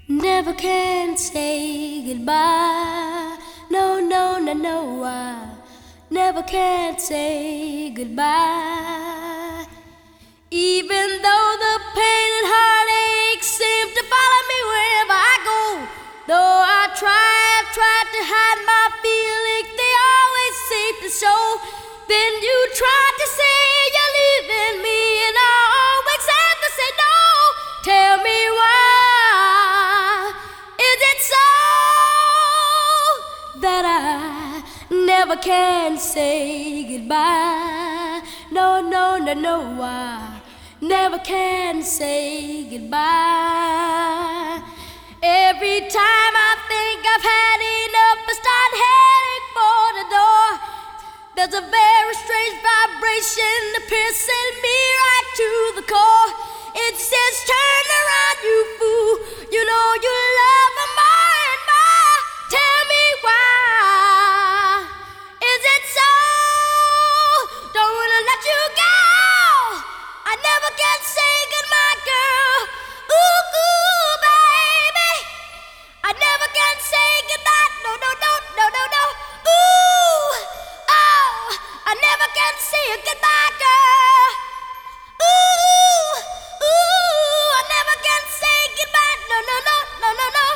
Never can say goodbye. No, no, no, no, I never can say goodbye. Even though the pain and heartache seem to follow me wherever I go, though I've tried to hide my feelings, they always seem to show. Then you try to say you're leaving me, and I always have to say no. Tell me why is it so that I never can say goodbye? No, no, no, no, I never can say goodbye. Every time I think I've had enough, I start heading for the door. There's a very strange vibration piercing me right to the core. It says, turn around, you fool. You know you love me more and more. Tell me why is it so? Don't wanna let you go. I never can say goodbye, girl. Ooh, ooh, baby. I never can say goodbye. No, no, no, no, no, no. Ooh, oh, I never can say goodbye, girl. Ooh, ooh, I never can say goodbye. No, no, no, no, no, no.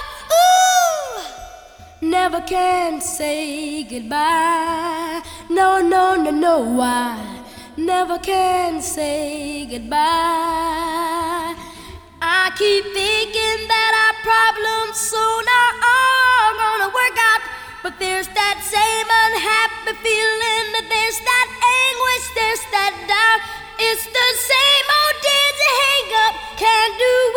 Ooh, never can say goodbye. No, no, no, no, I never can say goodbye. I keep thinking that our problems soon are gonna work out, but there's that same unhappy feeling, there's that anguish, there's that doubt. It's the same old dizzy hang up, can't do